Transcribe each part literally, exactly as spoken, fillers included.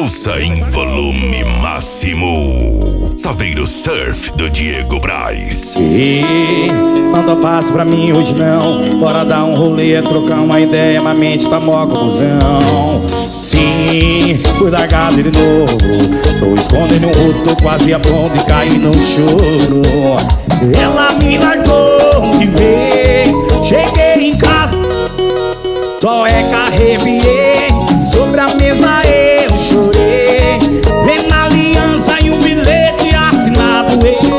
Ouça em volume máximo. Saveiro Surf do Diego Braz. E não dá passo pra mim hoje não. Bora dar um rolê, trocar uma ideia. Minha mente tá mó confusão. Sim, fui largado de novo. Tô escondendo um rosto, tô quase a ponto de cair no choro. Ela me largou de vez. Cheguei em casa, só é que arrepiei. Sobre a mesa eu chorei. Vem na aliança e um bilhete assinado.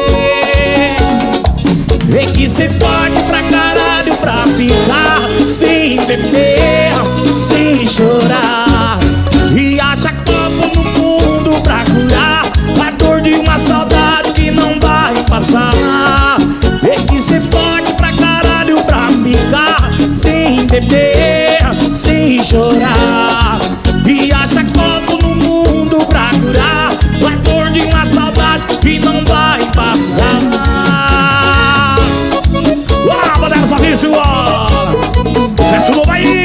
Vem que cê pode pra caralho pra ficar sem beber, sem chorar. E acha copo no mundo pra curar a dor de uma saudade que não vai passar. Vem que cê pode pra caralho pra ficar sem beber, sem chorar. E acha copo no mundo pra curar a dor de uma saudade que não vai passar. Bora, Badela Fabrício, sucesso novo aí.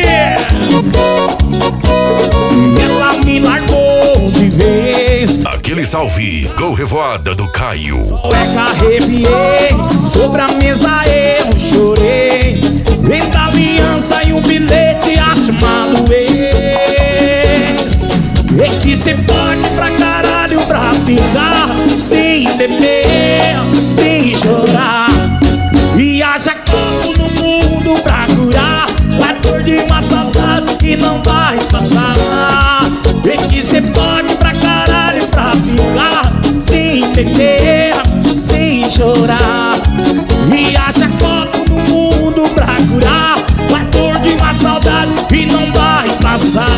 Ela me largou de vez. Aquele salve com revoada do Caio. É que arrepiei. Sobre a mesa eu chorei. Vem da aliança e um bilhete chamado ex. E que cê pode pra caralho pra ficar sem beber, sem chorar. E haja copo no mundo pra curar a dor de uma saudade que não vai passar. E que cê pode pra caralho pra ficar sem beber, sem chorar. E haja copo no mundo pra curar a dor de uma saudade que não vai passar.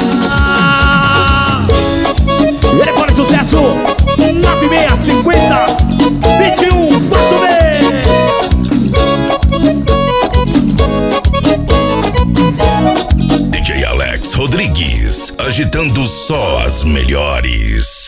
Ele pode sucesso nove seis cinquenta vinte e um quatro D J Alex Rodrigues, agitando só as melhores.